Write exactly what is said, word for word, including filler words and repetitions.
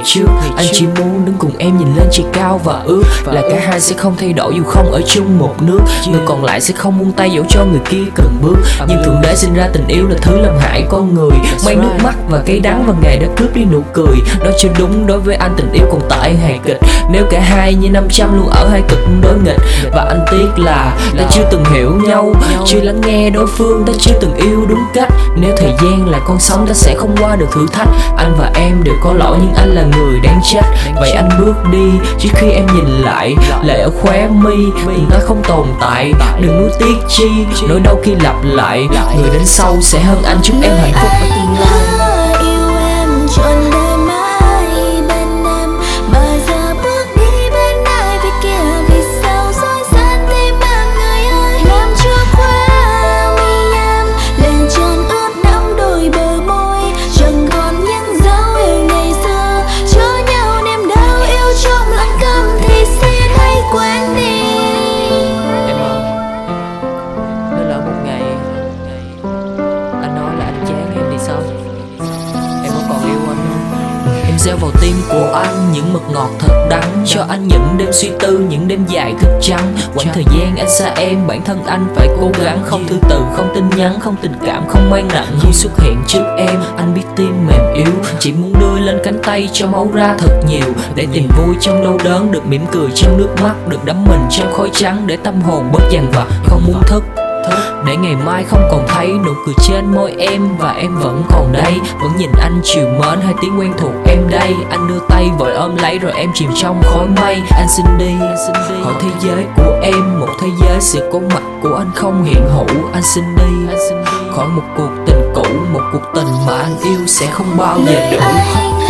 trước. Anh chỉ muốn đứng cùng em nhìn lên trời cao và ước là cả hai sẽ không thay đổi dù không ở chung một nước. Người còn lại sẽ không buông tay dẫu cho người kia cần bước. Nhưng thượng đế sinh ra tình yêu là thứ làm hại con người, mang nước mắt và cay đắng và ngày đã cướp đi nụ cười. Nói cho đúng, đối với anh tình yêu còn tệ hài kịch. Nếu cả hai như năm trăm luôn ở hai cực đối nghịch. Và anh tiếc là ta chưa từng hiểu nhau, chưa lắng nghe đối phương, ta chưa từng yêu đúng cách. Nếu thời gian là con sóng, ta sẽ không qua được thử thách. Anh và em đều có lỗi nhưng anh là người đáng trách. Vậy anh bước đi trước khi em nhìn lại, lệ ở khóe mi, tình ta không tồn tại. Đừng nuối tiếc chi, nỗi đau khi lặp lại. Người đến sau sẽ hơn anh, chúc em hạnh phúc ở tương lai. Gieo vào tim của anh những mật ngọt thật đắng, cho anh những đêm suy tư, những đêm dài thức trắng. Quãng thời gian anh xa em, bản thân anh phải cố gắng. Không thư từ, không tin nhắn, không tình cảm, không mang nặng. Khi xuất hiện trước em, anh biết tim mềm yếu, chỉ muốn đưa lên cánh tay cho máu ra thật nhiều. Để tìm vui trong đau đớn, được mỉm cười trong nước mắt, được đắm mình trong khói trắng để tâm hồn bớt dằn vặt. Không muốn thức để ngày mai không còn thấy nụ cười trên môi em, và em vẫn còn đây, vẫn nhìn anh chiều mến. Hai tiếng quen thuộc em đây, anh đưa tay vội ôm lấy rồi em chìm trong khói mây. Anh xin đi khỏi thế giới của em, một thế giới sự có mặt của anh không hiện hữu. Anh xin đi khỏi một cuộc tình cũ, một cuộc tình mà anh yêu sẽ không bao giờ đủ.